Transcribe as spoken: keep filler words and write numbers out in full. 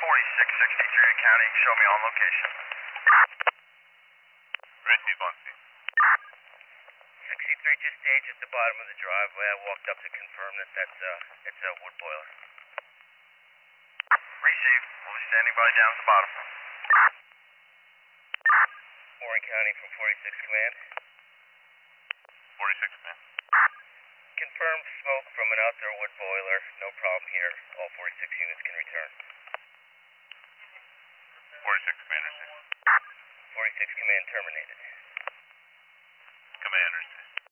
forty-six sixty-three in county, show me on location. Receive on scene. sixty-three just staged at the bottom of the driveway. I walked up to confirm that that's a, it's a wood boiler. Receive, we'll be standing by down at the bottom. Warren County from forty-six Command. forty-six, man. Confirm smoke from an outdoor wood boiler. No problem here. All forty-six.